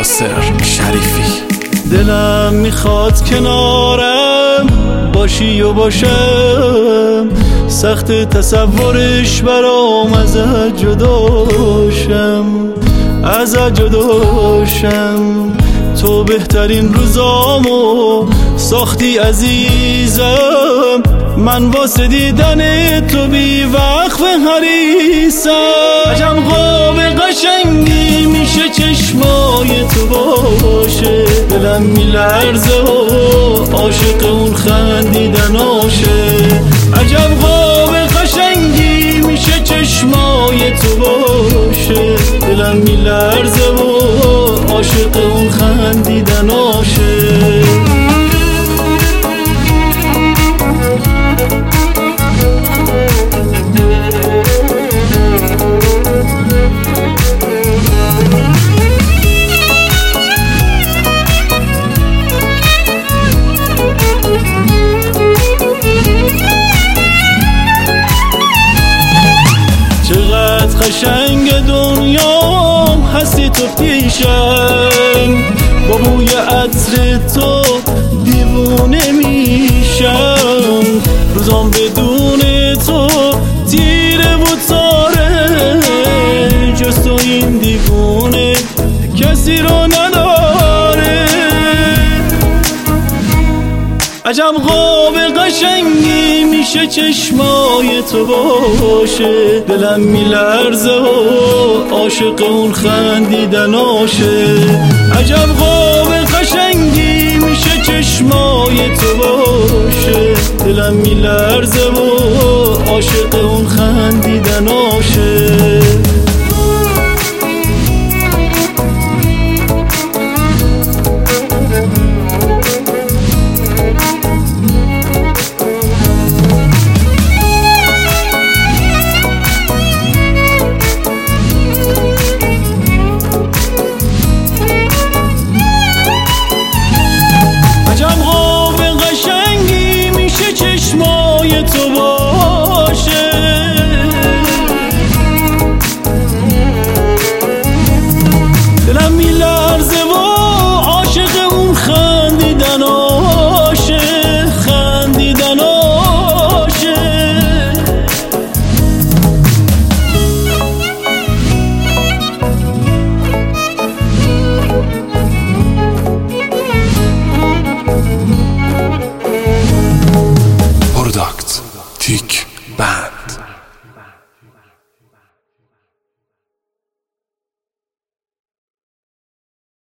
یاسر شریفی. دلم میخواد کنارم باشی و باشم، سخت تصورش برام ازت جداشم. تو بهترین روزامو ساختی عزیزم، من واسه دیدن تو بی وقف حریصم. عجب خواب قشنگی میشه چشمای تو باشه، دلم میلرزه و عاشق اون خندیدناشه. عجب خواب قشنگی میشه چشمای تو باشه، دلم میلرزه و عاشق اون خندیدناشه. چقدر قشنگ دنیام هستی تو پیشم، با بوی عطر تو دیوونه میشم. روزام بدون تو تیره و تاره، جز تو این دیوونه کسی رو نداره. عجب خواب قشنگی میشه چشمای تو باشه، دلم میلرزه و عاشق اون خندیدناشه. عجب خواب قشنگی میشه چشمای تو باشه، دلم میلرزه و عاشق اون خندیدناشه. چشمای تو باشه، دلم میلرزه و عاشق اون خندیدناشه. تیک بند.